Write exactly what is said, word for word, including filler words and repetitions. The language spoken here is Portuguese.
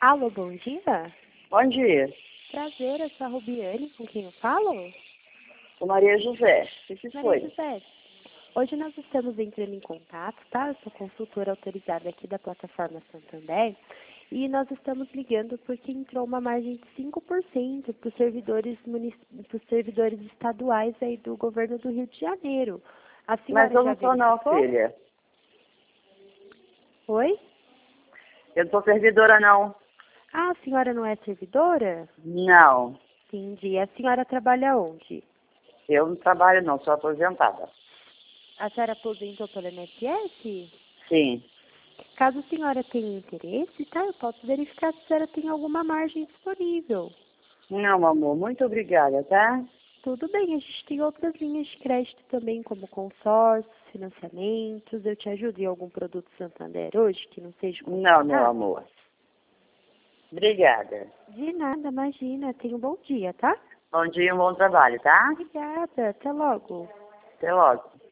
Alô, bom dia. Bom dia. Prazer, eu sou a Rubiane, com quem eu falo? Sou Maria José. O que Maria foi? José, hoje nós estamos entrando em contato, tá? Eu sou consultora autorizada aqui da plataforma Santander e nós estamos ligando porque entrou uma margem de cinco por cento para os servidores, munic... para os servidores estaduais aí do governo do Rio de Janeiro. A senhora Mas eu já não sou não, verificou? filha. Oi? Eu não sou servidora não. Ah, a senhora não é servidora? Não. Entendi. A senhora trabalha onde? Eu não trabalho não, sou aposentada. A senhora aposentou pelo I N S S? Sim. Caso a senhora tenha interesse, tá? Eu posso verificar se a senhora tem alguma margem disponível. Não, amor, muito obrigada, tá? Tudo bem, a gente tem outras linhas de crédito também, como consórcios, financiamentos. Eu te ajudo em algum produto Santander hoje, que não seja Não, meu complicado? amor. Obrigada. De nada, imagina. Tenha um bom dia, tá? Bom dia e um bom trabalho, tá? Obrigada. Até logo. Até logo.